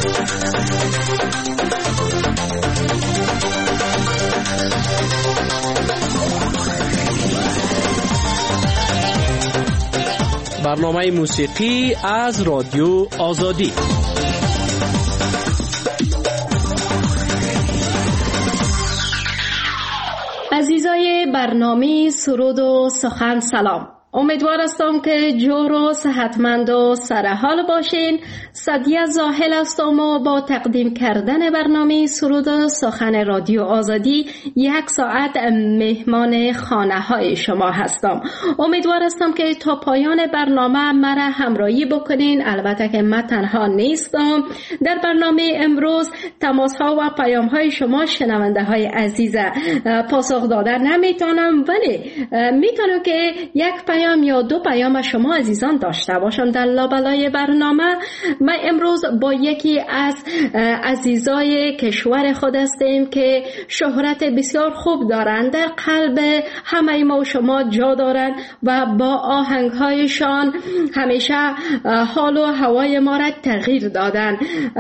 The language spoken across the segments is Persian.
برنامه موسیقی از رادیو آزادی. عزیزای برنامه سرود و سخن سلام. امیدوار هستم که جور و صحتمند و سرحال باشین. سعدیه زاهل هستم و با تقدیم کردن برنامه سرود و سخن رادیو آزادی 1 ساعت مهمان خانه های شما هستم. امیدوار هستم که تا پایان برنامه مرا همراهی بکنین. البته که من تنها نیستم. در برنامه امروز تماس ها و پیام های شما شنونده های عزیز پاسخ دادن نمیتونم، ولی میتونم که یک پیام یا 2 پیام شما عزیزان داشته باشم در لابلای برنامه. من امروز با یکی از عزیزای کشور خود هستیم که شهرت بسیار خوب دارند، در قلب همه ما و شما جا دارند و با آهنگهایشان همیشه حال و هوای ما را تغییر دادن.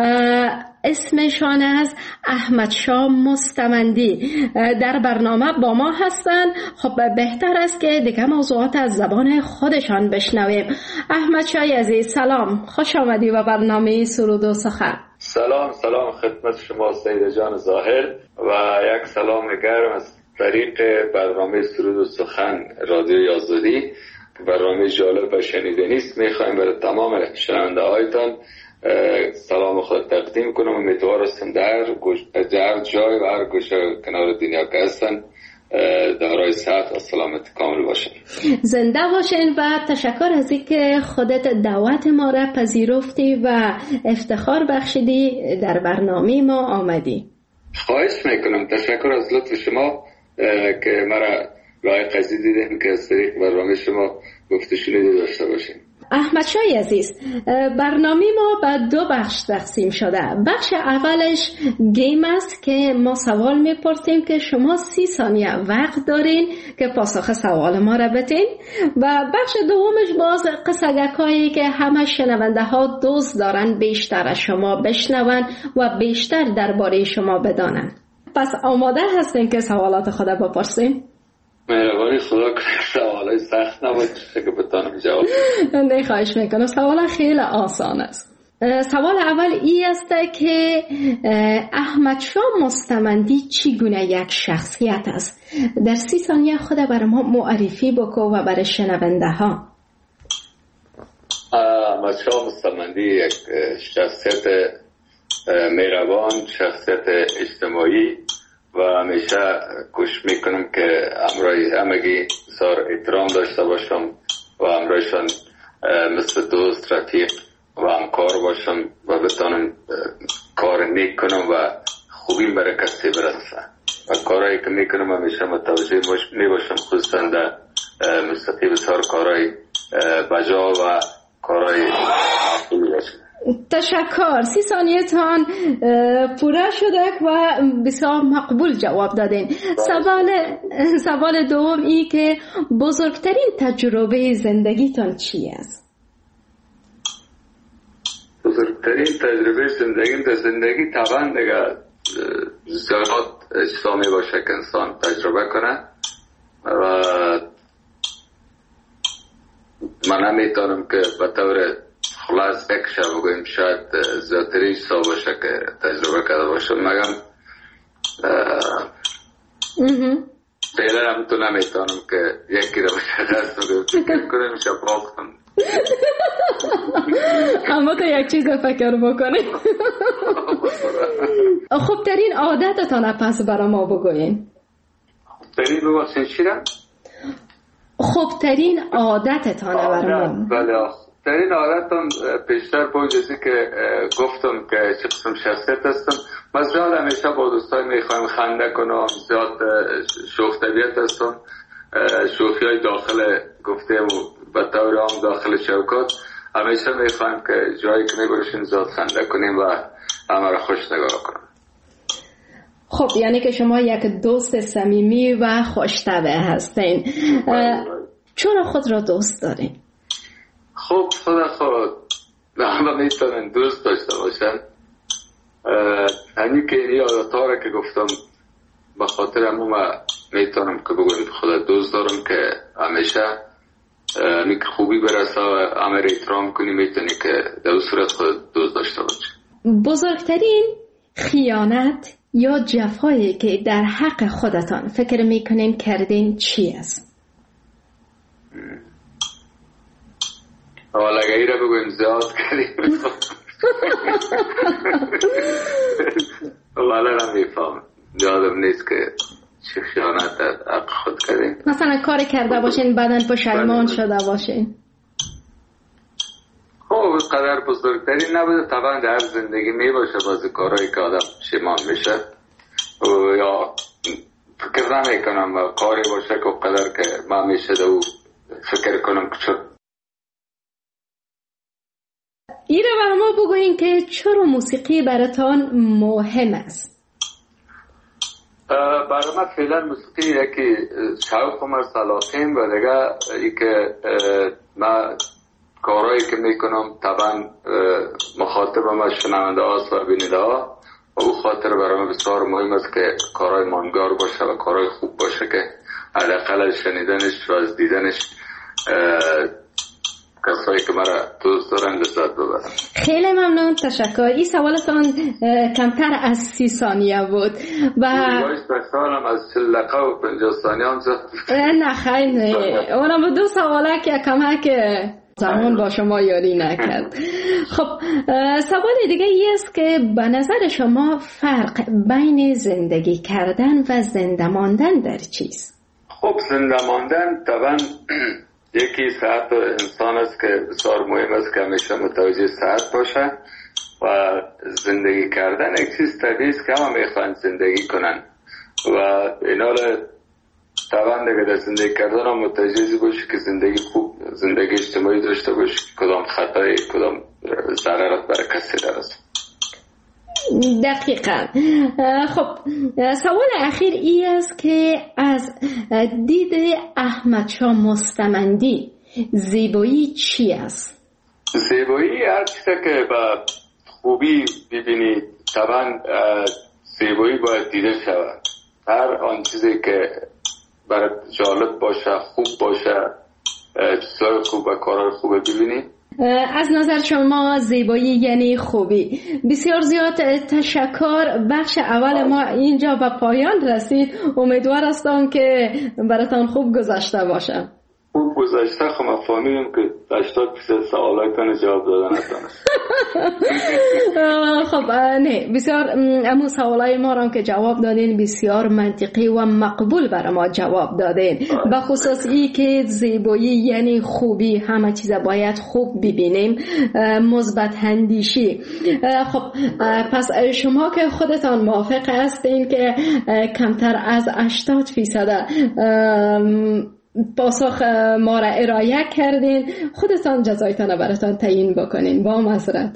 اسمشان از احمد شاه مستمندی در برنامه با ما هستند. خب بهتر است که دیگه موضوعات از زبان خودشان بشنویم. احمد شاه عزیز سلام، خوش آمدی به برنامه سرود و سخن. سلام خدمت شما سید جان ظاهر و یک سلام گرم از طریق برنامه سرود و سخن رادیوی آزادی. برنامه جالب و شنیدنی است. میخوایم برای تمام شنونده هایتان سلام خود تقدیم کنم. امیدوار هستم در هر جای و هر گوشه کنار دنیا که هستن دارای صحت و سلامت کامل باشن. زنده باشین و تشکر از اینکه خودت دعوت ما را پذیرفتی و افتخار بخشیدی در برنامه ما آمدی. خواهش میکنم. تشکر از لطف شما که مرا لایق دیدین که از طریق برنامه شما گفته شنیده داشته باشین. احمد شاه عزیز، برنامه ما به 2 بخش تقسیم شده. بخش اولش گیم است که ما سوال میپرسیم که شما 30 ثانیه وقت دارین که پاسخ سوال ما را بدین، و بخش دومش باز قصگکایی که همه شنونده ها دوست دارن بیشتر از شما بشنون و بیشتر درباره شما بدانن. پس آماده هستین که سوالات خود بپرسیم؟ مهربانی خدا کنه سوالای سخت نباشه که بتونم جواب. نه خواهش میکنم. سوال خیلی آسان است. سوال اول این است که احمد شاه مستمندی چگونه یک شخصیت است؟ در 30 ثانیه خود برای ما معرفی بکن و برای شنونده ها. احمد شاه مستمندی یک شخصیت مهربان، شخصیت اجتماعی و همیشه کوشش میکنم که همگی بسیار احترام داشته باشم و همراهشان مثل دوست، رفیق و همکار باشم و بتانم کار نیک کنم و خوبی برای کسی برسه و کارهایی که میکنم همیشه متوجه میباشم، خصوصا در موسیقی بسیار کارهای بجا و کارهای خوبی باشم. تشکر. 30 ثانیه تان پوره شده و بسیار مقبول جواب دادین. سوال دوم ای که بزرگترین تجربه زندگیتان چی است؟ بزرگترین تجربه زندگی طبعا دیگه زیاد اجتماعی باشه که انسان تجربه کنه و من نمیتونم که به طور خلاص یک شب بگویم شاید زیادتری سا باشه که تجربه کرده باشم، مگم فعلا هم تو نمیتونم که یکی رو مشخص بگویم فکر کنم شب باختم. اما تو یک چیز فکر بکنی. خوبترین عادتتان پس برای ما بگوین. خوبترین ببخشین چی را؟ خوبترین عادتتان برای ما. بله، خوبترین عادتم پیشتر با اجازه که گفتم که چه قسم شخصیت هستم. من زیاد همیشه با دوستای میخوایم خنده کنم، زیاد شوخ طبیعت هستم. شوخی های داخل گفتیم و طور عام داخل شوکات همیشه میخوایم که جایی که میبرشیم زیاد خنده کنیم و همه را خوش نگاه کنیم. خب یعنی که شما یک دوست صمیمی و خوش‌طبع هستین. چرا خود را دوست دارین؟ خب خود همه میتونن دوست داشته باشن همین که این یادتاره که گفتم به خاطر همون میتونم که بگویم خدا دوست دارم که همیشه میکر خوبی برسه و همه را احترام کنی، میتونی که در صورت خود دوست داشته باشی. بزرگترین خیانت یا جفایی که در حق خودتان فکر میکنین کردین چی است؟ حالا اگه ای را بگویم زیاد کردیم والا را میفهم یادم نیست که چه خیانت در حق خود کردیم. مثلا کاری کرده باشین بعدن پشیمان شده باشین. خب قدر بزرگتری نبوده، طبعا در زندگی می باشه بعضی کارهایی که آدم پشیمان میشه یا فکر نمی کنم کاری باشه که قدر که من میشه دو فکر کنم که چون ایره برای ما بگوین که چرا موسیقی براتان مهم است؟ برای من فعلا موسیقی یکی شوق و علاقه‌ام و دیگه ای که من کارهایی که میکنم طبعا مخاطب ما شنونده هاست و بیننده ها و او خاطر برای من بسیار مهم است که کارهای ماندگار باشه و کارهای خوب باشه که حداقل شنیدنش و از دیدنش کسایی که مرا دوست دارن لذت ببرن. خیلی ممنون، تشکر. این سوالتان کمتر از 30 ثانیه بود و سالم از 40 دقیقه و 50 ثانیه هم نه خیلی اونم 2 سواله که کمک زمان با شما یاری نکرد. خب سوال دیگه ای است که به نظر شما فرق بین زندگی کردن و زنده ماندن در چیست؟ خب زنده ماندن طبعا یکی صحت انسان است که بسیار مهم است که همیشه متوجه صحت باشه و زندگی کردن یک چیز طبیعی است که همه میخوان زندگی کنن و اینا طبعا دیگه در زندگی کردن هم متوجه باشی که زندگی خوب زندگی اجتماعی داشته باشی، کدام خطایی کدام ضررت برای کسی درست. دقیقا. خب سوال اخیر ای است که از دید احمد شاه مستمندی زیبایی چی است؟ زیبایی هر چیزی که با خوبی ببینی طبعا زیبایی باید دیده شود. هر آن چیزی که برای جالب باشه، خوب باشه، چیزای خوب و کارهای خوب ببینی. از نظر شما زیبایی یعنی خوبی. بسیار زیاد تشکر. بخش اول ما اینجا به پایان رسید. امیدوار هستم که براتان خوب گذشته باشه. خوب گذشته. خب من فهمیدم که 80% سوالاتون جواب دادن نتونست. خب نه بسیار امو سوالای ما رو که جواب دادین بسیار منطقی و مقبول برای ما جواب دادین. به خصوص ای که زیبایی یعنی خوبی، همه چیز باید خوب ببینیم، مثبت اندیشی. خب پس شما که خودتان موافق هستین که کمتر از 80% پاسخ ما را ارائه کردین، خودتان جزایتان براتان تعیین بکنین با معذرت.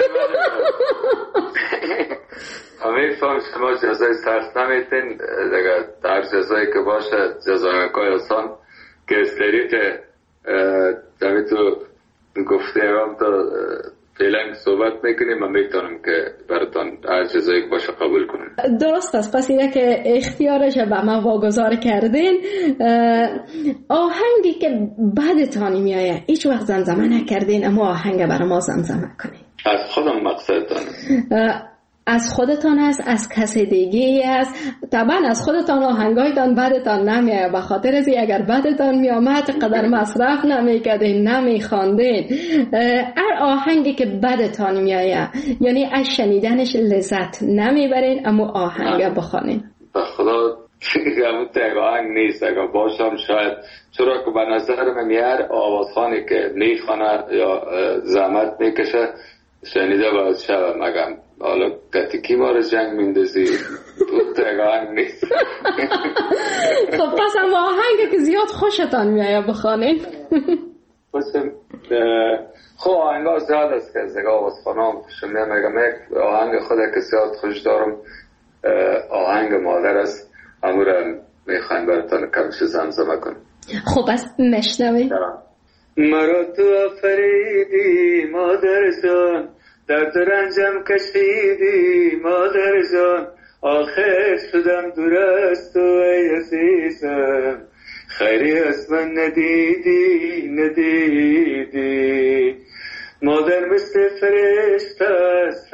همه فهم شما جزای سخت نمیتین دیگه، در جزایی که باشه جزای مکای آسان که استریق دمی تو گفته هم تا فعلا صحبت میکنیم و میتونم که براتان هر جزایی که باشه قبول کنیم. درست است. پس اینه که اختیارش به ما واگذار کردین. آهنگی که بعدتان میایه هیچ وقت زمزمه نکردین اما آهنگ برای ما زمزمه کنین. از خودم مقصدتان از خودتان است، از کسی دیگه است. طبعا از خودتان آهنگایتان بعدتان نمیایه، به خاطر از اگر بعدتان میامد قدر مصرف نمیکردین، نمیخواندین. هر آهنگی که بعدتان میایه یعنی از شنیدنش لذت نمیبرین اما آهنگ بخوانین. به خدا همون آهنگ نیست. اگر باشم شاید چرا که به نظر من میاد آوازخانی که میخوانه یا زحمت میکشه شنیده باید شد مگم حالا کتیکی ما رو جنگ میندازی تو تگاه نیست. خب پس هم آهنگ که زیاد خوشتان میایه بخوانین. خب آهنگ ها زیاد است که از نگاه آوازخانه هم شمیه مگم یک آهنگ خود که زیاد خوش دارم آهنگ مادر است، امورم میخواین براتان کمش زمزمه کنم. خب از مشنوی. مرا تو افریدی مادر جان، درد و رنجم کشیدی مادر جان، آخر شدم دور از تو ای عزیزم، خیری از من ندیدی. مادر مثل فرشته است،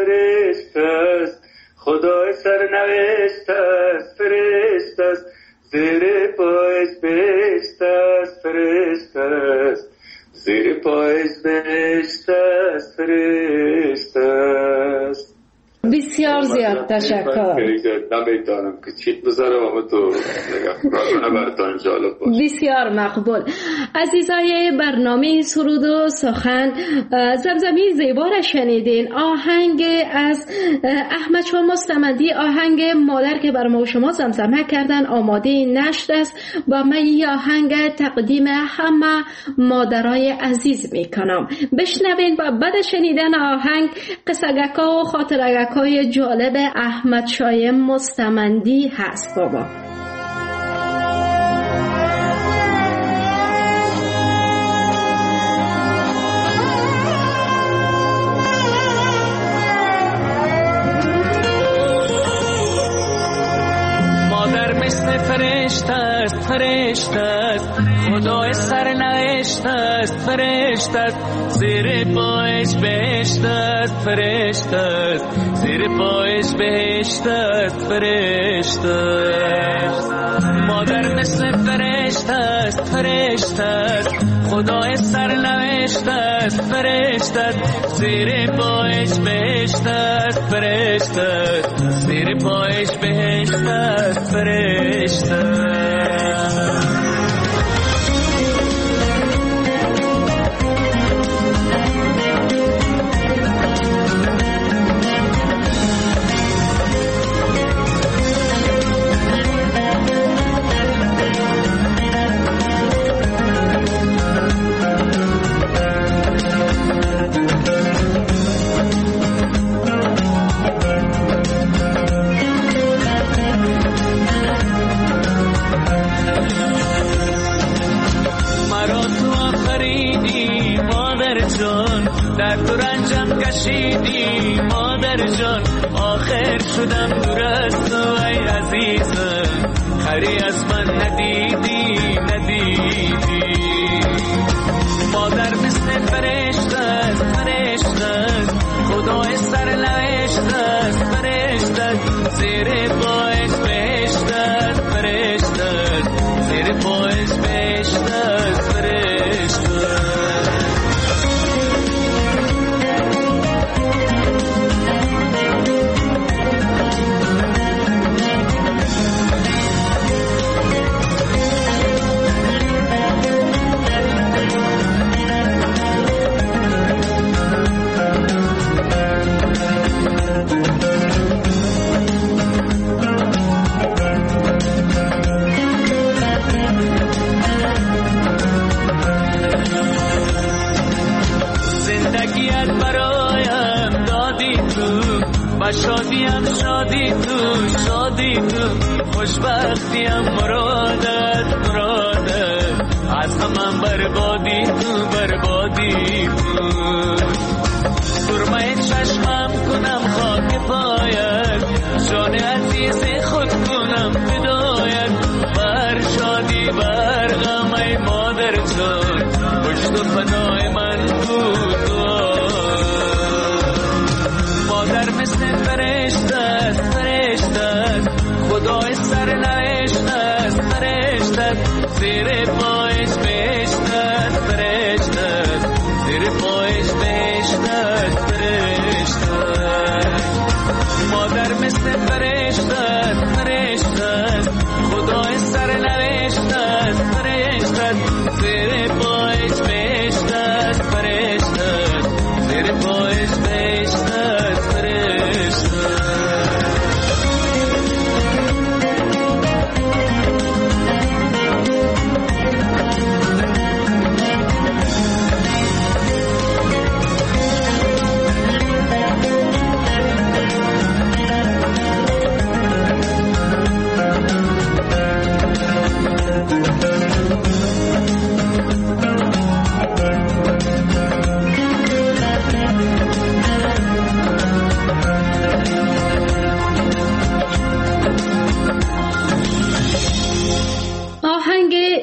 خدای سرنوشت است، فرشته است، زیر پایش بهشت است، فرشته است، زیر پایش بهشت است، فرشته است. بسیار زیاد تشکر. نمیدانم که چیت بذارم اما تو براتان جالب باشه. بسیار مقبول. عزیزای برنامه سرود و سخن، زمزمه زیبا را شنیدین. آهنگ از احمد شاه مستمندی، آهنگ مادر که بر ما شما زمزمه کردن آماده نشر است و من این آهنگ تقدیم همه مادرای عزیز میکنم. بشنوین و بعد شنیدن آهنگ قصگکا و خاطرگکای جالب احمد شاه مستمندی هست بابا. مادر مثل فرشته است، فرشته است، خدای سرنوشت است، فرشته است، زیر پایش بهشت است، فرشته است، زیر پایش بهشت است، فرشته است. مادر مثل فرشته است، فرشته است، خدای سرنوشت است، فرشته است، زیر پایش بهشت است، فرشته است، زیر پایش بهشت است، فرشته است. در تو رنجم کشیدی مادر جان، آخر شدم دور از تو ای عزیزم، خری از من ندیدی. مادر مثل فرشته است، فرشته است، خدای سرنوشت است، فرشته است، زیر پایش بهشت است، فرشته است، زیر پایش بهشت است، فرشته است. شادیم شادی تو خوشبختیم مرادت از همم بربادی تو سرمه چشمم کنم خاک پایت، جان عزیز خود کنم فدایت، بر شادی بر غم ای مادر جان، پشت و فدای من بود. مادر مثل فرشته است، فرشته است، خدای سرنوشت است، فرشته است، زیر پایش بهشت است، فرشته است، زیر پایش بهشت است، فرشته است. مادر مثل فرشته است، فرشته است، خدای سرنوشت است، فرشته است، زیر پایش بهشت است، فرشته است، زیر پایش بهشت است، فرشته است.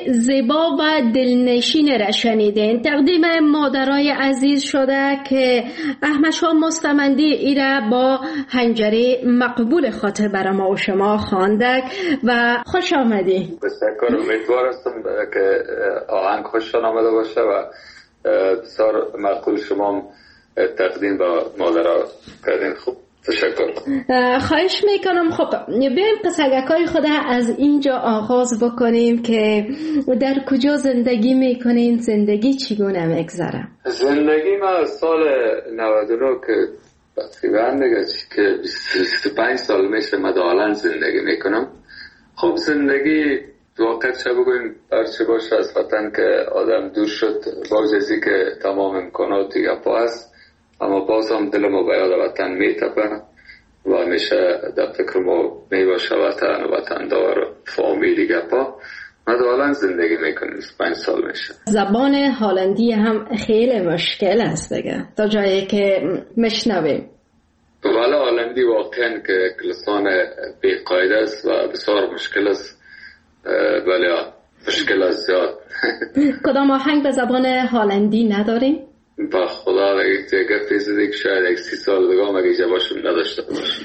زیبا و دلنشین را شنیدین. تقدیم مادرای عزیز شده که احمد شاه مستمندی ایره با حنجره مقبول خاطر برای ما و شما خواندک و خوش آمدی. بسیار امیدوار هستم که آهنگ خوشتان آمده باشه و بسیار مقبول شما تقدیم با مادرها کردین. خوب، تشکر. خواهش میکنم. خب بیایم قصگکای خود از اینجا آغاز بکنیم که در کجا زندگی میکنین، زندگی چگونه میگذره؟ زندگی ما سال 99 که تقریبا دیگه که 25 سال میشه مدالن زندگی میکنم. خب زندگی واقعا چه بگویم برچه باشه از وطن که آدم دور شد، باز ازی که تمام امکانات دیگه پا است، اما باز هم دل ما به یاد وطن میتپه و همیشه در فکر ما میباشه وطن و وطن دار فامیلی گپا. مدالن زندگی میکنیم 25 سال میشه. زبان هلندی هم خیلی مشکل است دیگه تا جایی که مشنویم. ولی هلندی واقعا که لسان بی‌قاعده است و بسیار مشکل است، ولی مشکل است زیاد. کدام آهنگ به زبان هلندی نداریم؟ با خدا دیگه فیزده که شاید 30 سال دیگه هم اگه جوابشون نداشته باشم.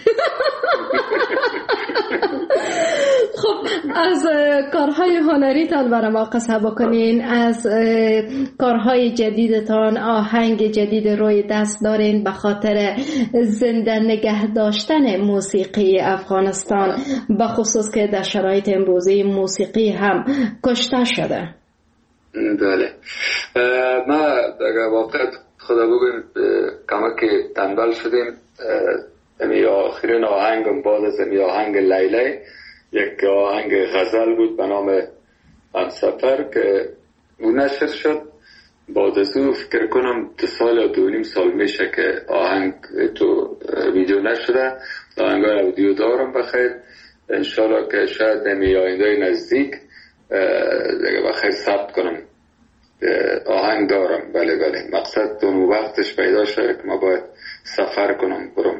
خب از کارهای هنریتان برای ما قصه بکنین، از کارهای جدیدتان. آهنگ جدید روی دست دارین به خاطر زنده نگه داشتن موسیقی افغانستان، به خصوص که در شرایط امروزی موسیقی هم کشته شده. بله، ما در واقع خدا بگویم کمک تنبل شدیم. امی آخرین آهنگم بعد از امی آهنگ لیلی یک آهنگ غزل بود به نام همسفر که اون نشر شد. بعد از او فکر کنم 2 سال یا 2.5 سال میشه که آهنگ تو ویدیو نشده. آهنگای ویدیو دارم بخیر، انشالله که شاید امی آینده نزدیک دیگه بخیر ثبت کنم. آهنگ دارم. بله مقصد اون وقتش پیدا شده که ما باید سفر کنم برم.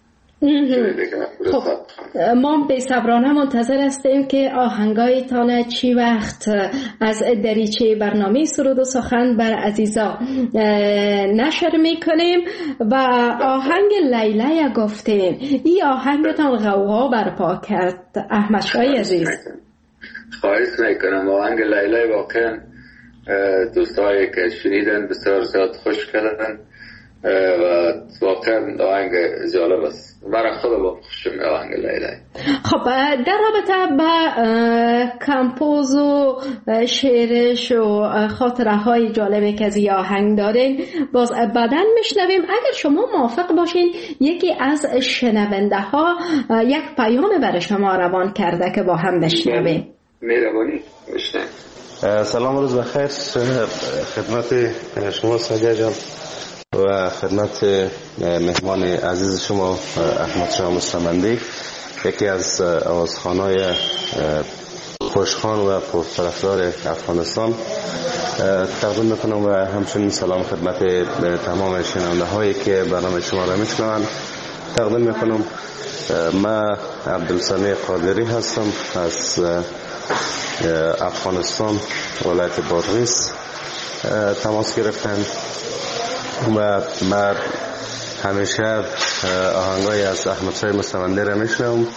خب ما به صبرانه منتظر هستیم که آهنگایتان چی وقت از دریچه برنامه سرود و سخن بر عزیزا نشر میکنیم. و آهنگ لیلی گفتین، این آهنگتان غوغا برپا کرد احمد شاه عزیز. خواهش میکنم. آهنگ لیلی واقعا دوستایی که شنیدن بسیار زیاد خوش کردن و واقعا آهنگ جالب است. برای خود با خوشم آهنگ لیلی. خب در رابطه با کمپوز و شعرش و خاطره های جالبی که از آهنگ دارین باز بعداً میشنویم. اگر شما موافق باشین یکی از شنونده ها یک پیام برای شما روان کرده که با هم بشنویم. مهربانی بشنویم. سلام، روز بخیر خدمت شما سعدیه جان و خدمت مهمان عزیز شما احمد شاه مستمندی، یکی از آوازخوان‌های خوشخوان و پرطرفدار افغانستان. تقدیم میکنم و همچنین سلام خدمت تمام شنونده هایی که برنامه شما را میشنوند. تقدیم میکنم. من عبدالسمیع قادری هستم از افغانستان، ولایت بادغیس تماس گرفتن و من همیشه آهنگای از احمد شاه مستمندی را میشنوم.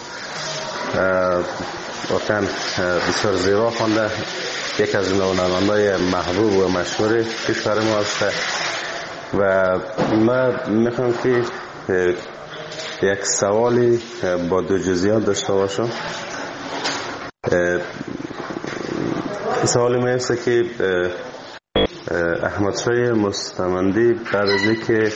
واقعا بسیار زیبا خوانده، یک از نوانندگان محبوب و مشهور کشور ما است و من میخوام که یک سوالی با 2 جزئیات داشته باشم. سوالی میفته که احمد شاه مستمندی بعد از اینکه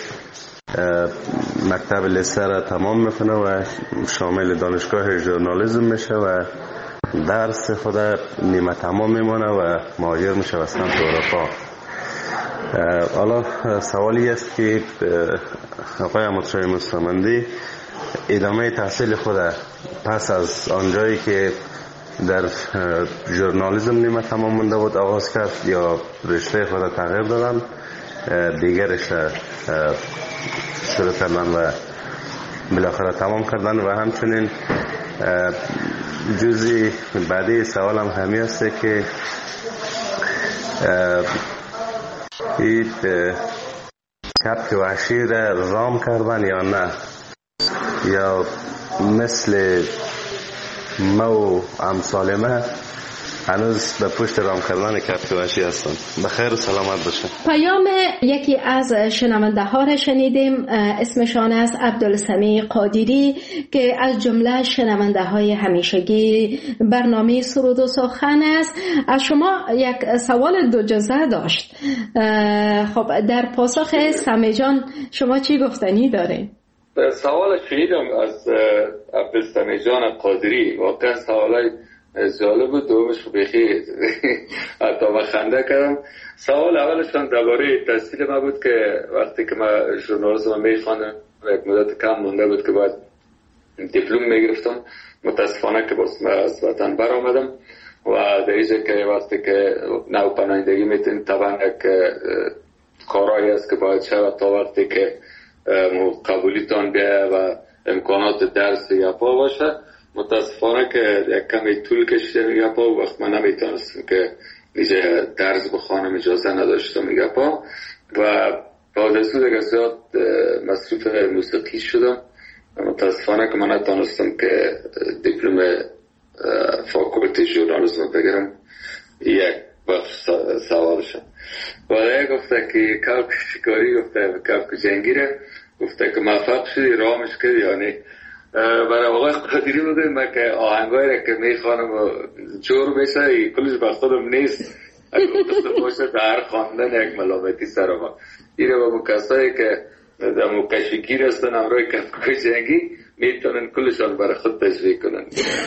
مکتب لیسه را تمام میکنه و شامل دانشگاه ژورنالیسم میشه و درس خود نیمه تمام میمونه و مهاجر میشه به سمت اروپا. حالا سوالی است که آقای احمد شاه مستمندی ادامه تحصیل خود پس از آنجایی که در ژورنالیسم نیمه تمام مونده بود آغاز کرد یا رشته خود تغییر دادن، دیگر رشته شروع کردن و بالاخره تمام کردن؟ و همچنین جزئی بعدی سوالم همی است که این کبک وحشی را رام کردن یا نه، یا مثل ما و امثال ما هنوز به پشت رام کردن کبک وحشی هستن. بخیر و سلامت باشه. پیام یکی از شنونده ها را شنیدیم، اسمشان است عبدالسمیع قادری که از جمله شنونده های همیشگی برنامه سرود و سخن است. از شما یک سوال دو جزء داشت. خب در پاسخ سمی جان شما چی گفتنی دارین؟ سوال شنیدم از عبدالسمیع جان قادری، واقعا سوالای جالب و دومش بخیر حتی من خنده کردم. سوال اولشان درباره تحصیل ما بود که وقتی که من ژورنالیسم میخواندم یک مدت کم مونده بود که باید دیپلم میگرفتم، متاسفانه که باز از وطن برآمدم و در اینجا که وقتی که نو پناهندگی میتونید طبعا یک کارایی است که باید شود تا وقتی که قبولیتان بیایه و امکانات درس یا پا باشه. متاسفانه که یک کمی طول کشیده میگه پا و وقت من نمیتونستم که اینجا درس بخوانم، اجازه نداشتم میگه پا و بعد از اون زیاد مصروف موسیقی شدم و متاسفانه که من نتونستم که دیپلم فاکولتی ژورنالیسم بگیرم. یک سوالشم بعد گفته که کبک شکاری، گفته کبک جنگیره، گفته که موفق شدی رامش کردی یا نه. برای آقای قادری بودیم من که آهنگایی را که میخوانم و جور میشه کلش به خودم نیست، اگه قصد باشه در خواندن یک ملامتی سر ما ایره با مکسایی که در مکشگیر هستن امروی کبکای جنگی میتونن کلشان برای خود تشریح کنن.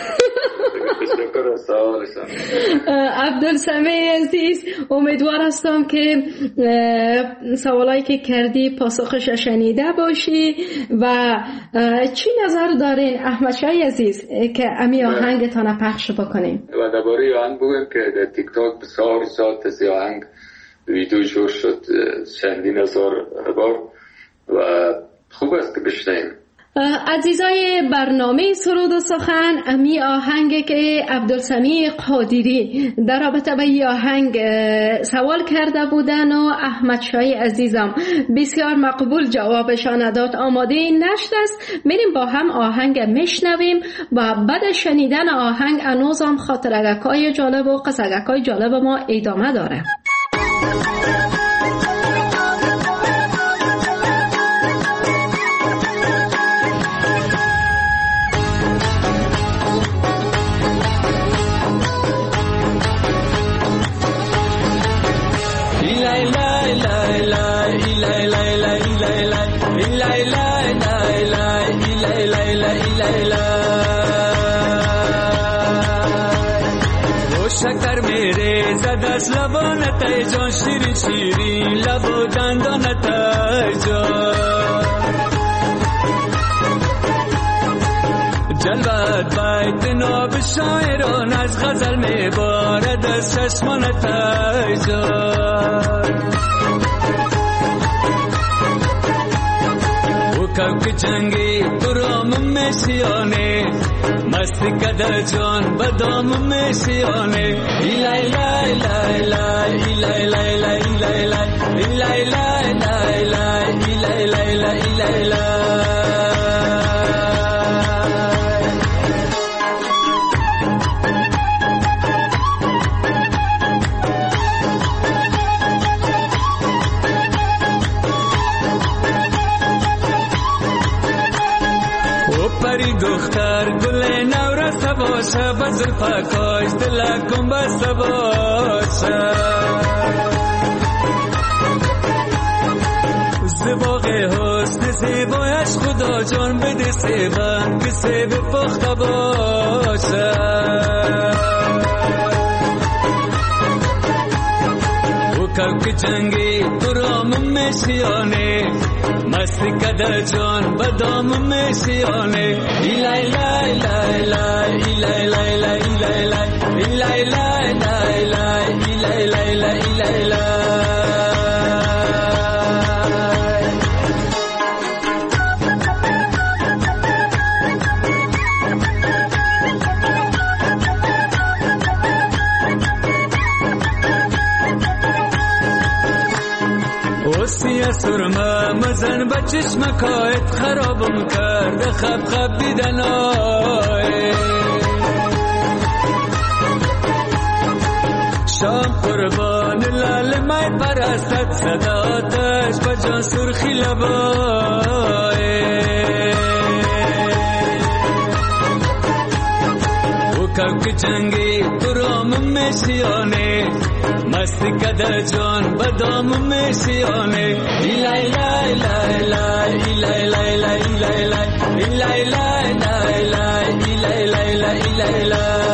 تشکر از سوالشان. عبدالسمیع عزیز، امیدوار هستم که سوالایی که کردی پاسخش شنیده باشی و چی نظر دارین احمد شای عزیز که امی آهنگتان پخش بکنیم؟ و درباره آهنگ بگویم که در تیک تاک بسیار ساعت از آهنگ ویدیو جور شد چندین هزار بار و خوب است که بشنیم. عزیزای برنامه سرود و سخن، امی آهنگ که عبدالسمیع قادری در رابطه با این آهنگ سوال کرده بودن و احمد شای عزیزم بسیار مقبول جوابشان داد. آماده نشت است، میریم با هم آهنگ میشنویم و بعد شنیدن آهنگ انوزم خاطرگکای جالب و قصگکای جالب ما ادامه داره. شکر میره زد از لبانت ای جان، شیرین شیرین لب و دندانت ای جان، جلوت بیت ناب شاعران از غزل میبارد از چشمانت ای جان. او کبک جنگی برام میشیانه، مستی کده جان بدام میشیانه. ایلای لای لای لای ایلای لای لای ایلای لای ایلای لای لای لای ایلای لای لای ایلای لای. پری دختر گل نورس باشه، بزل پاکاش دلکم بسته باشه، زباق حسن زیبایش خدا جان بده سیبن که سیب پخته باشه. او کبک جنگی برام میشیانه، مستی کده جان بدام میشیانه. ایلای لای لای لای ایلای لای لای ایلای لای ایلای لای لای لای ایلای لای لای ایلای لای. سرمه مزن به چشمکایت خرابم کرده خب دیدنای شام قربان لال مای پرستت صداتش به جان سرخی لبای او کبک جنگی درام میشیانه مستی کده جان بدام میشیانه ایلای لای لای لای ایلای لای لای ایلای لای ایلای لای لای لای ایلای لای لای ایلای لای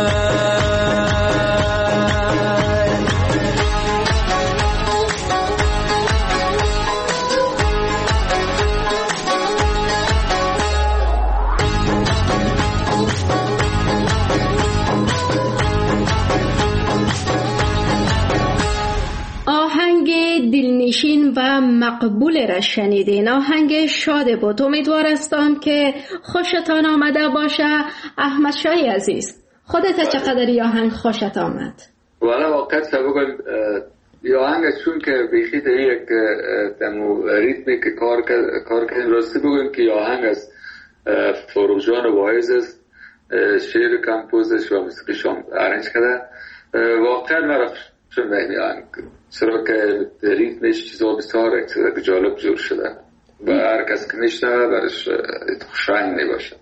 دلنشین و مقبول را شنیدین. آهنگ شاد بود. امیدوار هستم که خوشتان آمده باشه. احمد شاهی عزیز، خودت چقدر این آهنگ خوشت آمد؟ والا واقعا بگم این آهنگ چون که بیخی در یک دمو ریتمی که کار کردیم راستی بگم که این آهنگ از فروغ جان واعظ است، شعر کمپوزش و موسیقیش هم ارنج کرده. واقعا مرا چون بهمی آهنگ چرا که ریتمش چیزا بسیار جالب جور شده و هر کس که میشنوه برش خوشایند میباشه.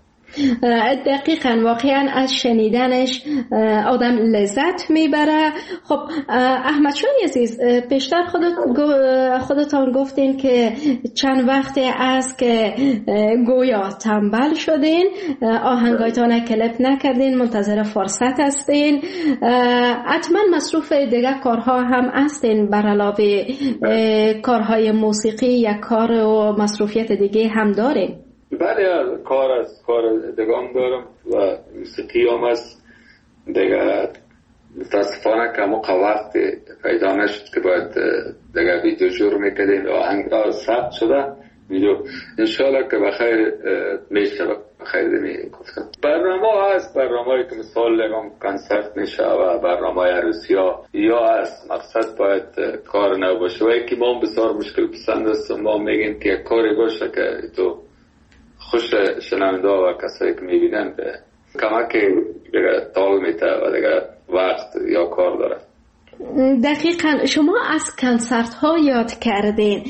دقیقاً واقعاً از شنیدنش آدم لذت میبره. خب احمد شاهی عزیز، پیشتر خودتان گفتین که چند وقتی است که گویا تنبل شدین، آهنگایتان کلیپ نکردین، منتظر فرصت هستین. حتما مصروف دیگه کارها هم هستین بر علاوه کارهای موسیقی یا کار و مصروفیت دیگه هم دارین؟ بله، کار دگام دارم و موسیقی هم است دیگه. متاسفانه که موقع وقت پیدا نشد که باید دیگه ویدیو جور میکردیم. آهنگ ثبت شده ویدیو، انشالله که بخیر میشه. بخیر میگفتم برنامه هست، برنامه‌ای که مثال لگم کنسرت میشه و برنامه عروسی ها یا هست. مقصد باید کار نو باشه و یکی ما بسیار مشکل پسند است. ما میگیم که کاری باشه که تو خوش شنونده و کسایی که میبینن کمک دیگه تاول میته و دیگه وقت یا کار داره. دقیقاً شما از کنسرت ها یاد کردین.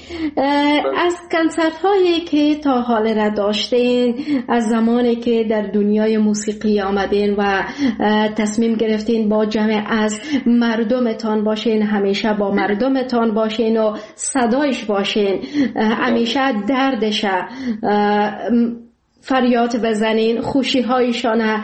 از کنسرت هایی که تا حال را داشتین، از زمانی که در دنیای موسیقی آمدین و تصمیم گرفتین با جمع از مردمتان باشین، همیشه با مردمتان باشین و صدایش باشین، همیشه دردش فریاد بزنین، خوشی هایشان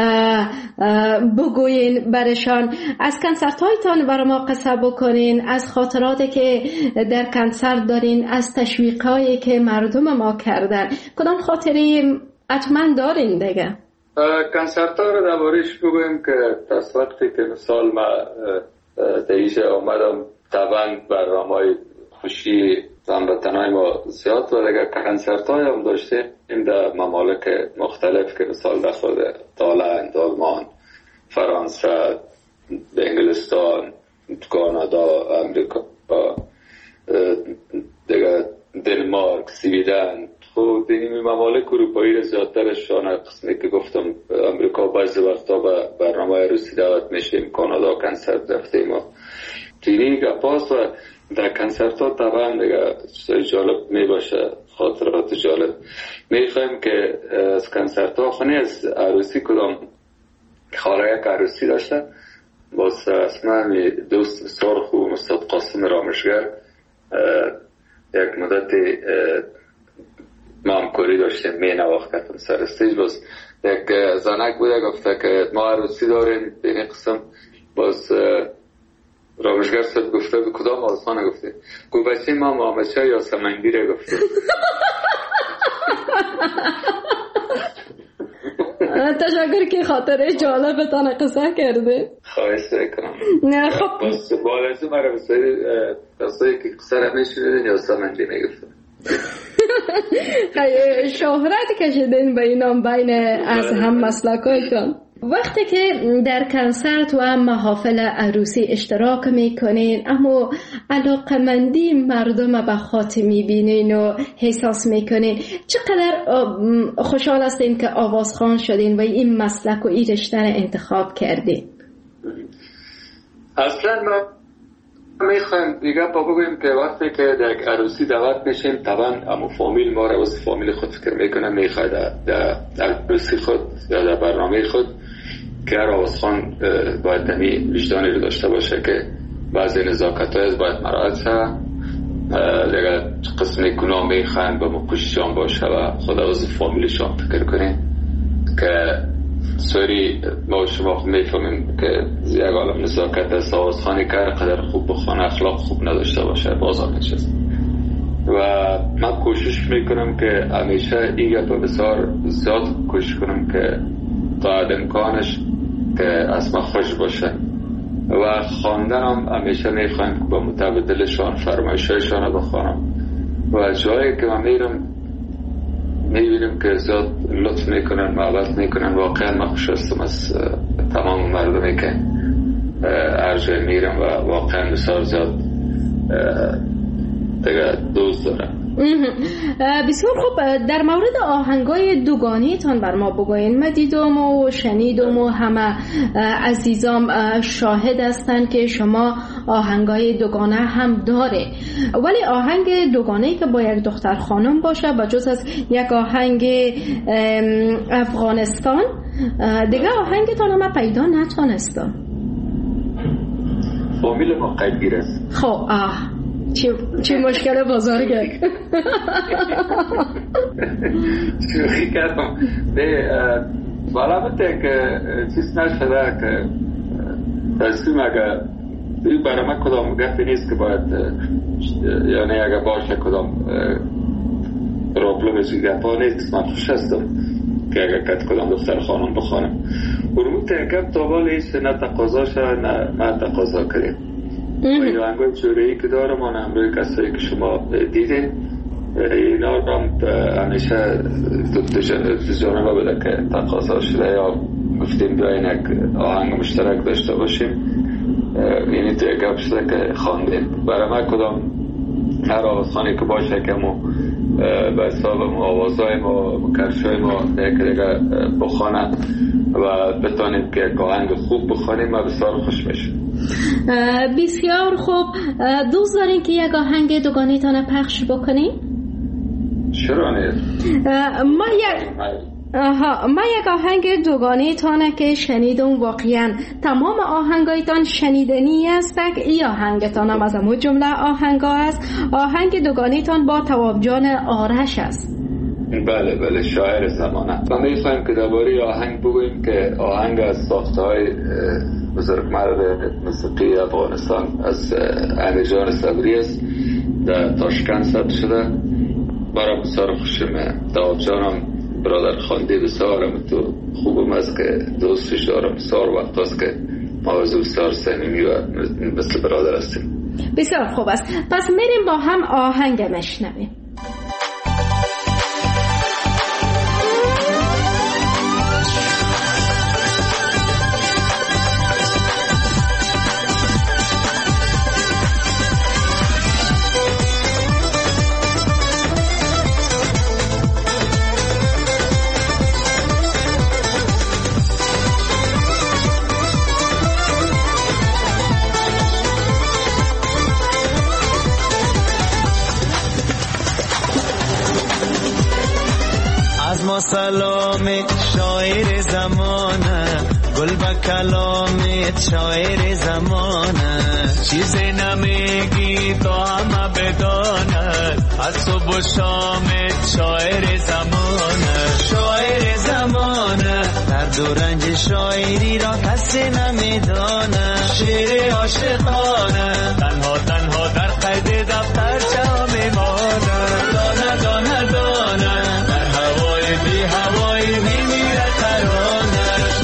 بگوین برشان. از کنسرت هایتان برای ما قصه بکنین، از خاطراتی که در کنسرت دارین، از تشویق هایی که مردم ما کردن. کدام خاطری حتما دارین دیگه؟ کنسرت ها رو دربارش بگویم که تا وقتی که مثال ما دیجه آمدم طبعا برنامه‌های خوشی هموطنای ما زیاد و دیگه کنسرت های هم داشته این در ممالک مختلف که مثال در خود تایلند، آلمان، فرانسه، انگلستان، کانادا، امریکا، دیگه دنمارک، سویدن. خب این ممالک اروپایی زیادترشان قسمی که گفتم امریکا بعضی وقتا به برنامه عروسی دعوت میشیم، کانادا کنسرت رفتیم و تینی گپاس و در کنسرت ها طبعا دیگه جالب می باشه، خاطرات جالب. می خواهیم که از کنسرت ها خونی از عروسی کدام خاله یک عروسی داشته باز اسمه دوست بسیار خوب استاد قاسم رامشگر یک مدت ما همکاری داشتیم می نواختم سر استیج. باز یک زنک بوده گفته که ما عروسی داریم به این قسم. باز رامشگر صاحب گفته به کدام آسانه گفته گو بچه ما محمد شاه یا سمنگیره گفته. تشکر که خاطره جالبتان قصه کرده. خواهش کنم. نه خب بس بالازو مرا بسید قصه که قصه را میشنیدین یا سمنگی میگفته. شهرت کشیدین به اینام بین از هم مسلکایتان. وقتی که در کنسرت و محافل عروسی اشتراک میکنین اما علاقمندی مردم به خاطر میبینین و احساس میکنین، چقدر خوشحال هستین که آوازخوان شدین و این مسلک و این رشته را انتخاب کردین؟ اصلا ما میخوایم دیگه بگویم که وقتی که در عروسی دعوت میشیم طبعا اما فامیل ما را واسه فامیل خود فکر میکنه، میخواد در عروسی خود یا در برنامه خود که هر آوازخوان باید دمی وجدانی رو داشته باشه که بعضی نزاکت های باید مراعات شد، دیگه قسم گناه میخوایم به مقوششان باشه و خود از فامیلشان فکر کنیم که سوری ما شما میفهمیم که یک عالم نزاکت است. آوازخوانی که قدر خوب بخوانه اخلاق خوب نداشته باشه بازار نشست و من کوشش میکنم که همیشه این گپ بسیار زیاد کوشش کنم که تا امکانش که از ما خوش باشه و خواندنم همیشه میخوایم که با متبادلشان فرمایشایشان رو بخوانم و جایی که من میرم میبینیم که زیاد لطف میکنن، محبت میکنن. واقعا من خوش هستم از تمام مردمی که هر جای میرم و واقعا بسیار زیاد دیگه دوست دارم. بسیار خوب. در مورد آهنگای دوگانیتان بر ما بگوین. من دیدم و شنیدم و همه عزیزام شاهد هستن که شما آهنگای دوگانه هم داره، ولی آهنگ دوگانه‌ای که با یک دختر خانم باشه با جز از یک آهنگ افغانستان دیگه آهنگتان هم پیدا نتونستم. فامیل ما قدیر است. خب چه مشکل بزرگه. شوخی کردم. البته که چیز نشده که تصمیم اگر برای من کدام گفتی نیست که باید یعنی اگر باشه کدام پروبلمش گفت نیست. من خوش هستم که اگر کدام دختر خانم بخوانم برمون تنکب تا بالیش نه تقاضا شد نه تقاضا کریم و این آهنگای جوره‌ای که دارم آن همروی کسایی که شما دیدین اینا هم همیشه دو جانبه بده که تقاضا شده یا گفتیم بیاین یک آهنگ مشترک داشته باشیم. یعنی توی گپ شده که خواندیم برای من کدام هر آوازخوانی که باشه که ما به حساب ما آوازهای ما کرشای ما دیگه بخوانه و بتانیم که یک آهنگ خوب بخوانیم و بسیار خوش بشیم. بسیار خوب. دوست دارین که یک آهنگ دوگانیتان پخش بکنیم؟ چرا نیست؟ ما یک آهنگ دوگانیتانه که شنیدم واقعا تمام آهنگایتان شنیدنی است. ای آهنگتان هم از همون جمله آهنگا است. آهنگ دوگانیتان با تواب جان آرش است. بله شاعر زمانه. ما می‌خوایم که درباره آهنگ بگوییم که آهنگ از ساخته‌های بزرگمرد موسیقی افغانستان از امیرجان صبری است، در تاشکند ثبت شده. برای بسیار خوشمه. تواب جانم برادر خانده بسیارم تو خوبم است که دوستش دارم. بسیار وقت است که ما بسیار صمیمی و مثل برادر هستیم. بسیار خوب است. پس میریم با هم آهنگ مشنویم. سلام شاعر زمانه گل با کلامت شاعر زمانه چیزی نمیگی تو همه بداند از صبح و شامت شاعر زمانه درد و رنج شاعری را کسی نمیدانه شعر عاشقانه تنها در قید دفتر چه میمانه دانه در هوای میمیره ترانه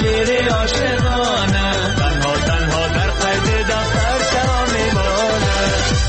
شعر عاشقانه تنها تنها در قید دفتر چرا میمانه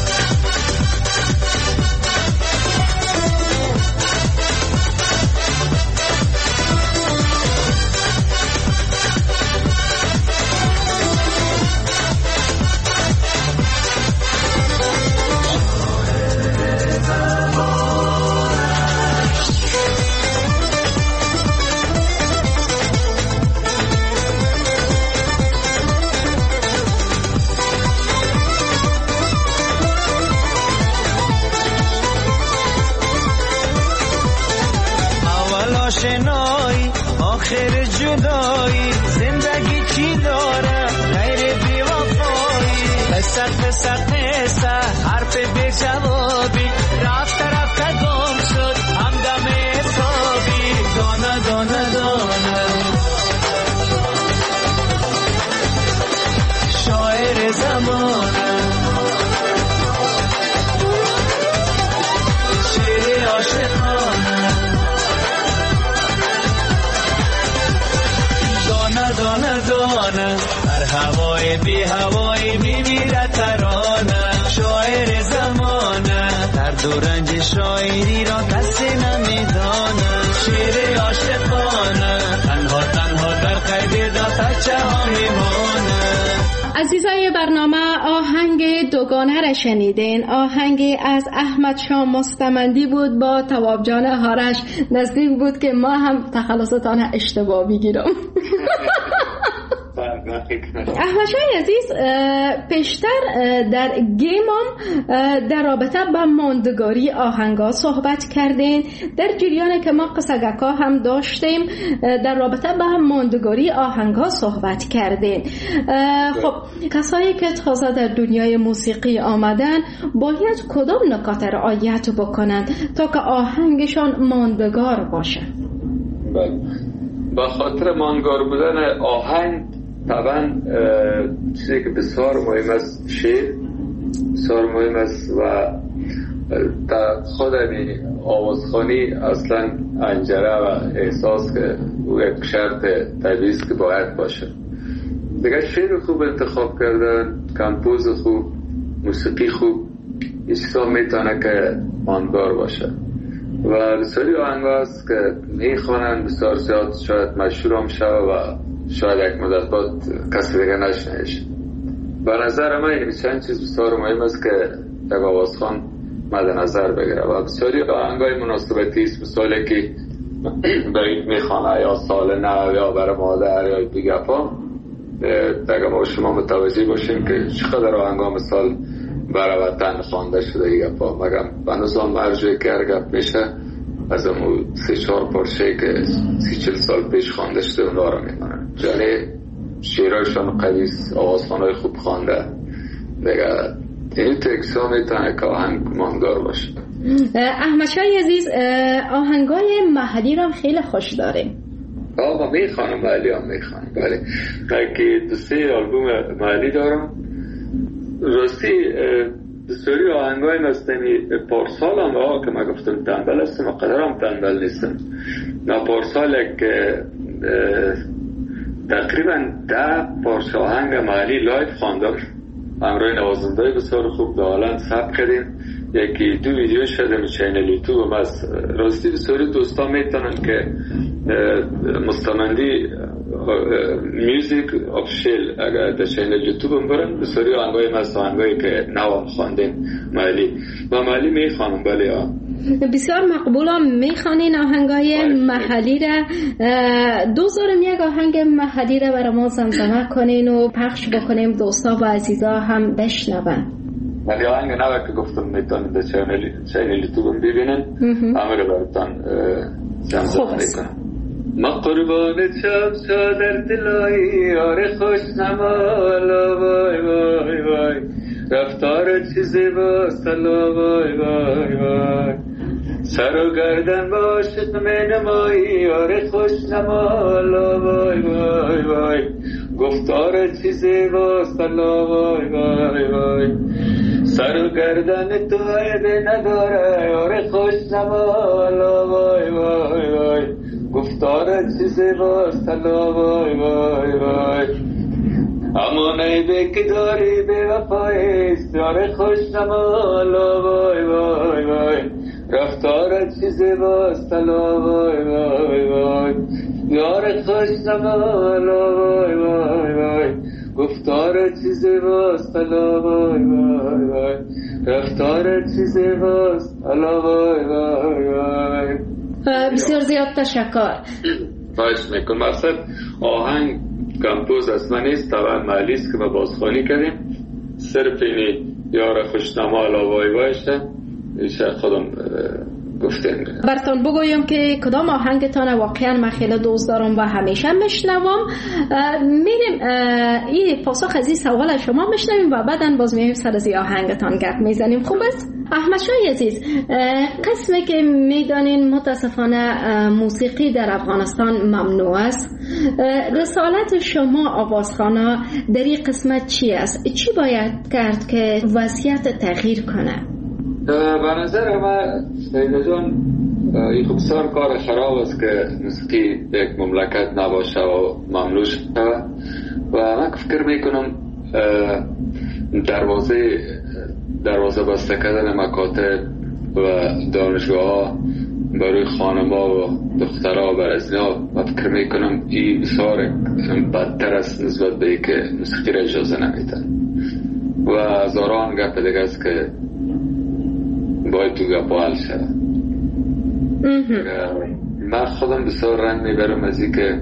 آشنایی آخر جدایی زندگی چی داره غیر بی‌وفایی قصه قصه قصه حرف بی جوابی رفته گم شد همدم حسابی دانه دانه دانه شاعر زمانه شعر عاشقانه دانه دانه هر هوای بی هوایی میمیره ترانه شاعر زمانه در دورنج شاعری را کسی نمیدانه شعر عاشقانه تنها تنها در قید دفترچه ها میمانه. عزیزای برنامه آهنگ دوگانه را شنیدین. آهنگی از احمد شاه مستمندی بود با تواب جان هارش. نزدیک بود که ما هم تخلصتان اشتباه بگیرم. احمد شاه عزیز پیشتر در گیمم در رابطه با ماندگاری آهنگا صحبت کردین. در جریان که ما قصگکا هم داشتیم در رابطه با ماندگاری آهنگا صحبت کردین. خب کسایی که تازه در دنیای موسیقی آمدن باید کدام نکات رعایت بکنند تا که آهنگشان ماندگار باشه؟ با خاطر ماندگار بودن آهنگ طبعا چیزی که بسیار مهم است شعر بسیار مهم است و در خود آوازخوانی اصلا انجره و احساس که او یک شرط طبیعی است که باید باشه. دیگه شعر خوب انتخاب کردن، کمپوز خوب، موسیقی خوب، این چیزا میتونه که ماندگار باشه و بسیاری آهنگا است که میخوانند بسیار زیاد شاید مشهور هم شود و شاید یک مدت بعد کسی دیگه نشنهش. به نظر من این چند چیز بسیار مهم است که یک آوازخوان مد نظر بگیره و بسیاری آهنگای مناسبتی است، مثالی که برید میخوانه یا سال نو یا برای مادر یا دیگه پا دیگه ما شما متوجه باشیم که چقدر آهنگا مثال برای وطن خوانده شده دیگه پا مگم بنظام مرجوی که ارگب میشه از امو 3-4 پارچه که 30-40 سال پیش خوانده شده اونا رو میمانن. جانه شیرایشان قویس، آوازخوانهای خوب خوانده دیگه این تکسا میتونه که آهنگ ماندگار باشه. احمد شاه عزیز آهنگای محلی رو خیلی خوش داریم. آقا میخوانم محلی هم میخوانم بله که 2-3 آلبوم محلی دارم. راستی بسیاری آهنگای مستمی پارسال هم که من گفتم تنبل هستم و قدر هم تنبل نیستم. من پارسال که تقریبا 10 پارچه آهنگ محلی لایف خواندم همراه نوازنده بسیار خوب دالان ثبت کردیم. یکی 2 ویدیو شده چینل یوتیوب از راستی بسیاری دوستا میتونن که مستمندی میوزیک آفیشیل اگر در چینل یوتیوب هم برن بسیاری آهنگای مست آهنگایی که نوام خواندیم محلی و محلی میخوانم بله ها بسیار مقبولم میخوانین آهنگای محلی را. دوزارم یک آهنگ محلی را برای ما زمزمه کنین و پخش بکنیم دوستا و عزیزا هم بشنون. ولی آهنگ نوه که گفتم میتونید در چینل یوتیوب ببینن همه رو براتان زمزمه میکنم. ما قربان چمچا در دلایی آره خوش نمالا وای وای وای رفتار چیزی با سلا وای وای وای سر و گردن با عاشق می نمایی آره خوش نمالا وای وای وای گفتار چیزی با سلا وای وای وای سر و گردن تو عیبی نداره آره خوش نمالا وای وای وای گفتار چیزی باست تلا وای وای وای اما نیده که داری به وفایست یار خوش نمالا وای وای وای رفتار چیزی باست تلا وای وای وای یار خوش نمالا وای وای وای گفتار چیزی باست تلا وای وای وای رفتار چیزی باست تلا وای وای وای. بسیار زیاد تشکر. خواهش میکنم. مقصد آهنگ کمپوز اصلا نیست، طبعا محلی است که ما بازخوانی کردیم. صرف اینی یار خوشنما علا وای وایشه ایشه خودم گفتیم. براتون بگویم که کدام آهنگتان واقعا من خیلی دوست دارم و همیشه میشنوم. میریم این پاسخ از این سوال شما میشنویم و بعدا باز میایم سر از این آهنگتان گپ میزنیم. خوب است؟ احمد شاه عزیز، قسمی که میدانین متاسفانه موسیقی در افغانستان ممنوع است. رسالت شما آوازخوانا در این قسمت چی است؟ چی باید کرد که وضعیت تغییر کنه؟ به نظر من سیده جان این بسیار کار خراب است که موسیقی به یک مملکت نباشه و ممنوع شده و من فکر میکنم دروازه بسته کردن مکاتب و دانشگاه ها برای خانما و دخترها و برزنها و فکر میکنم این بسیار بدتر است نسبت به که موسیقی را اجازه نمیدن و هزاران گپ دیگه است که باید تو گپ حل شد. من خودم بسیار رنج میبرم از این که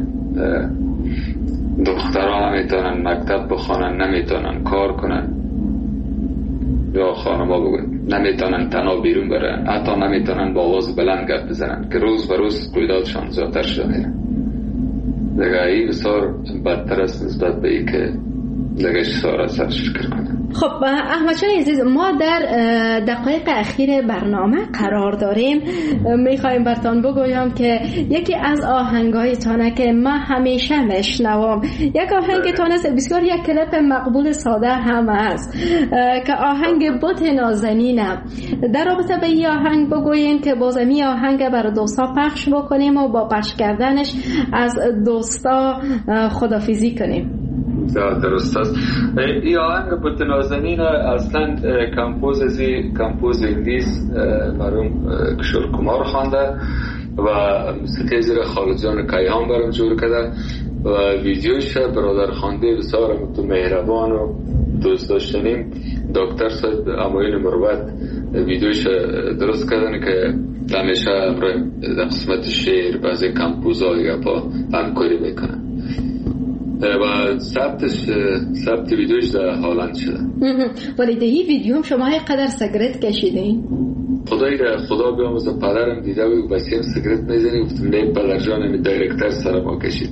دخترها نمیتونن مکتب بخوانن، نمیتونن کار کنن یا خانما نمیتونن تنها بیرون برن، حتی نمیتونن با آواز بلند گپ بزنن که روز به روز رویدادشان زیادتر شده میره. دیگه این بسیار بدتر است نسبت به این که دیگه سارا سرش فکر کنن. خب احمد شاه عزیز، ما در دقایق اخیر برنامه قرار داریم. میخوایم براتون بگویم که یکی از آهنگایتانه که من همیشه میشنوم، یک آهنگتان است بسیار یک کلیپ مقبول ساده هم است که آهنگ بت نازنینم. در رابطه به این آهنگ بگوین که بازمی آهنگ برای دوستا پخش بکنیم و با پخش کردنش از دوستا خدافیزی کنیم. درست است. این آهنگ بت نازنین اصلا کمپوز انگلیس مرحوم کشور کمار خوانده و موسیقی زیر خالد جان کیهان برام جور کرده و ویدیوش برادر خوانده بسیار مهربان و دوست داشتنیم دکتر صاحب امایل مروت ویدیوش درست کردن که همیشه در قسمت شعر بعضی کمپوزها دیگه با همکاری میکنن و ثبت ویدیوش در هالند شده. ولی در این ویدیو شما های قدر سیگرت کشیدین؟ خدا بیاموزه پدرم دیده و بسیم سیگرت میزنی گفتم نه پدر جانم دایرکتر سر ما کشید.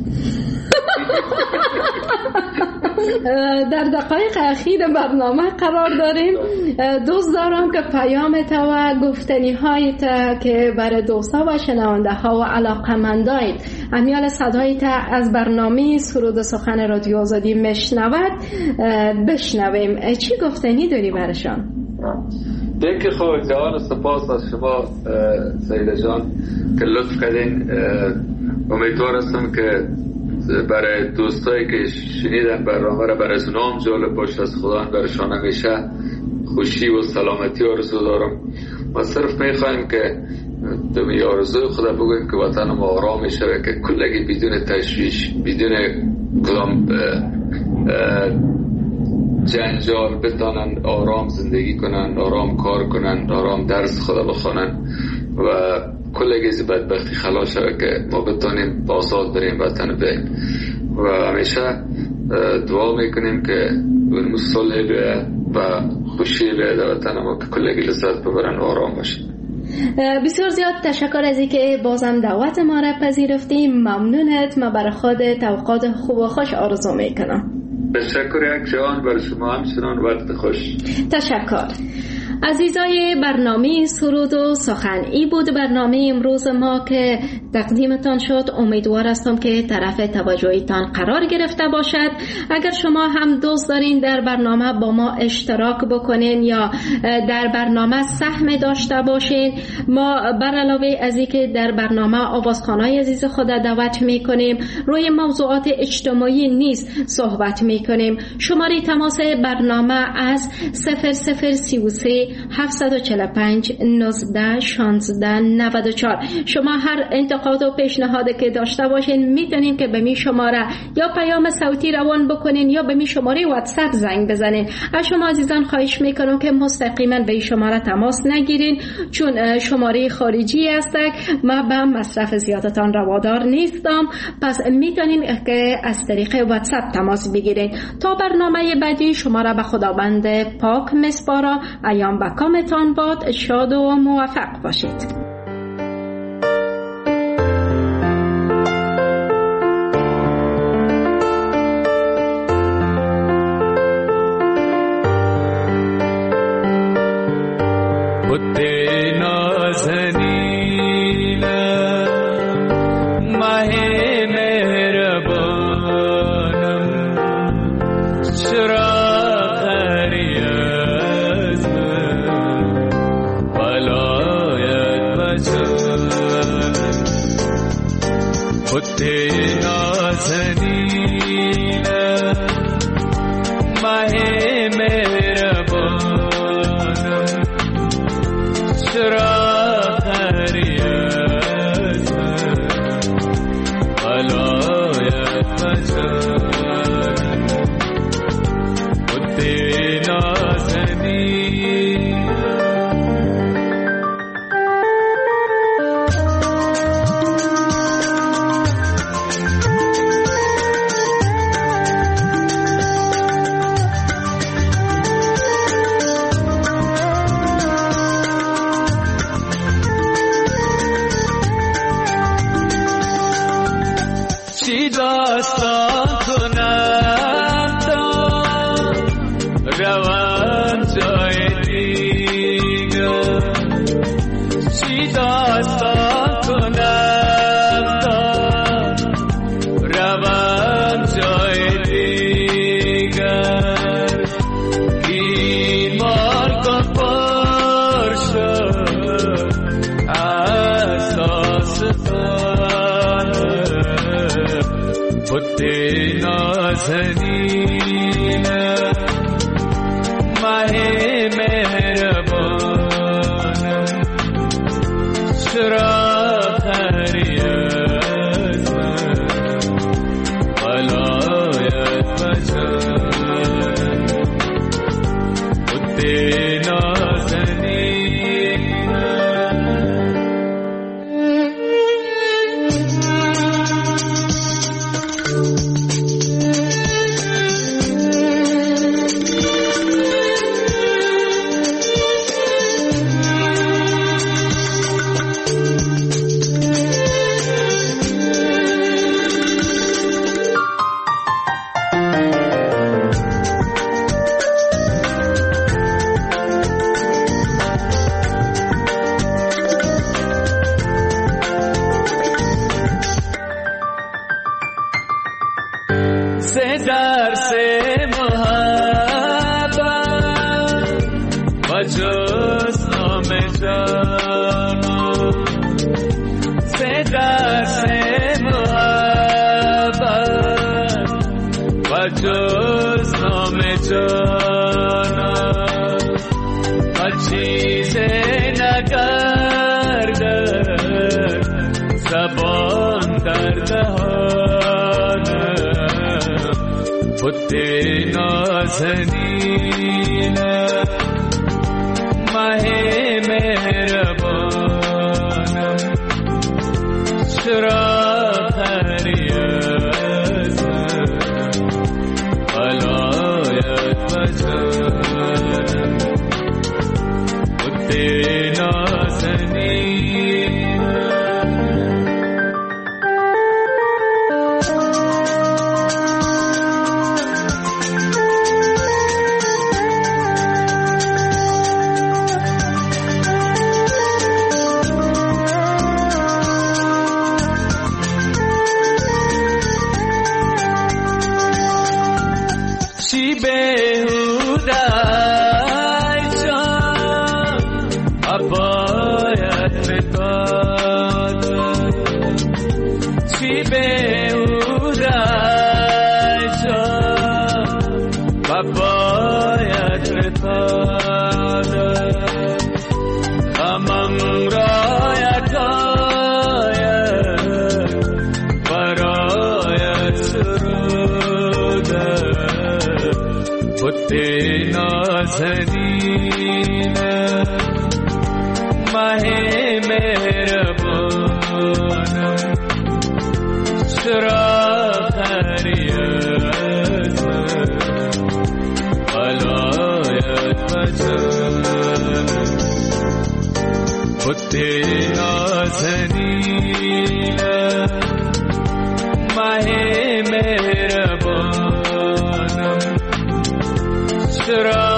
در دقایق اخیر برنامه قرار داریم. دوست دارم که پیامت و گفتنی هایت که برای دوستا و شنونده ها و علاقمندایت امیال صدایت از برنامه سرود سخن رادیو آزادی میشنود بشنویم. چی گفتنی داری برشان؟ دیگه خب جوان سپاس از شما سیده جان که لطف کردین. امیدوار هستم که برای دوستایی که شنیدن برنامه را برای نام جالب باشه، از خدا برشان همیشه خوشی و سلامتی آرزو دارم. ما صرف میخوایم که دمی آرزوی خدا بگویم که وطن ما آرام شده، که کلگی بدون تشویش، بدون کدام جنجال بتانن آرام زندگی کنن، آرام کار کنن، آرام درس خدا بخونن و کلگی از بدبختی خلاص شده که ما بتانیم آزاد بریم وطن بریم و همیشه دعا میکنیم که اون صلح بیاید و خوشی بیاید وطن ما که کلگی لذت ببرن و آرام باشن. بسیار زیاد تشکر از اینکه بازم دعوت ما را پذیرفتی. ممنونت. ما برای خودت اوقات خوب و خوش آرزو میکنم. تشکر یک جان، برای شما همچنان وقت خوش. تشکر. عزیزای برنامه سرود و سخن، ای بود برنامه امروز ما که تقدیمتان شد. امیدوار هستم که طرف توجهیتان قرار گرفته باشد. اگر شما هم دوست دارین در برنامه با ما اشتراک بکنین یا در برنامه سهم داشته باشین، ما بر علاوه از اینکه در برنامه آوازخوان‌های عزیز خود دعوت میکنیم، روی موضوعات اجتماعی نیز صحبت میکنیم. شماره تماس برنامه از 0033 745 19 16 94. شما هر انتقاد و پیشنهادی که داشته باشین میتونین که به می شماره یا پیام صوتی روان بکنین یا به می شماره واتساپ زنگ بزنین. از شما عزیزان خواهش میکنم که مستقیما به این شماره تماس نگیرین، چون شماره خارجی است. ما به مصرف زیادتان روادار نیستم، پس میتونین که از طریق واتساپ تماس بگیرین. تا برنامه بعدی شما را به خداوند پاک میسپارم. ایام به کامتان باد. شاد و موفق باشید. چی بهوده باید بتاد چی بهوده و باید بتاد غمم رایت آید برایت سروده بت نازنینه ماه مهربانم چرا خریت علایت بجانم بت نازنینه ماه مهربانم چرا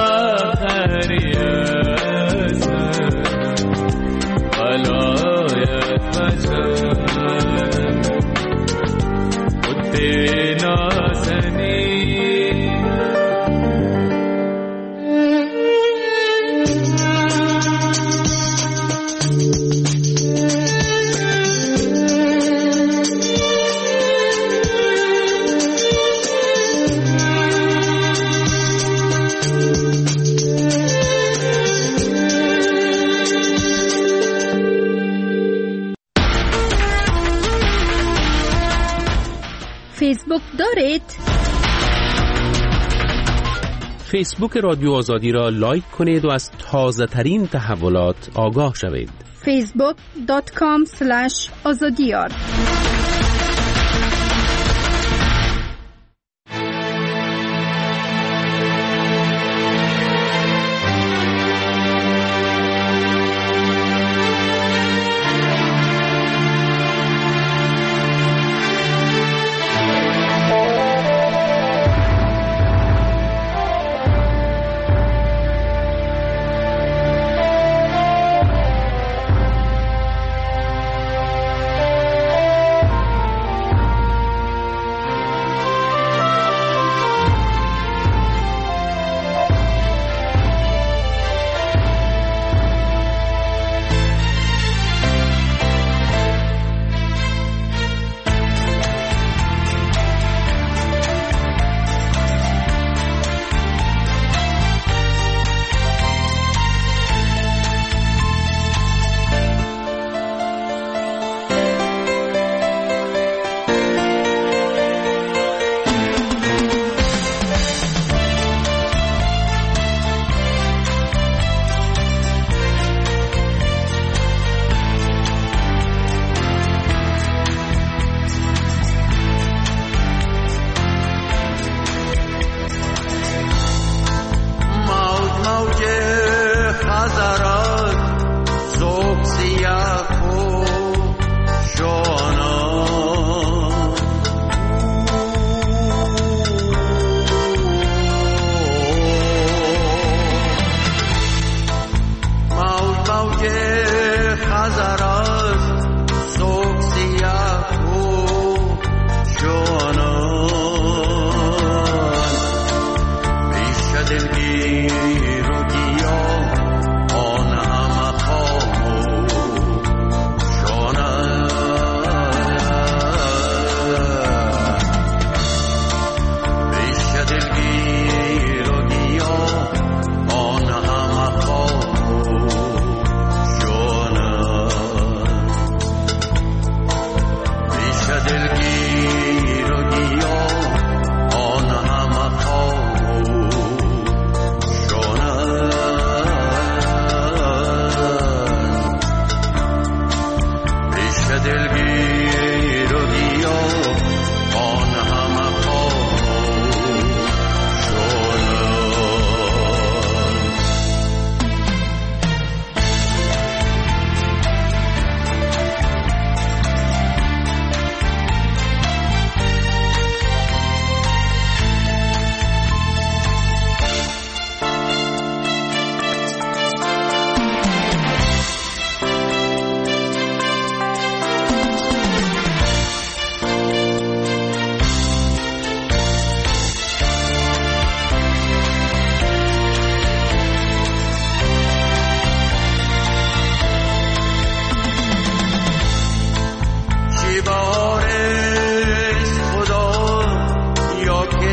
خریت علایت بجانم بت نازنینه فیسبوک دارید؟ فیسبوک رادیو آزادی را لایک کنید و از تازه ترین تحولات آگاه شوید. facebook.com/azadiyar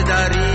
پدری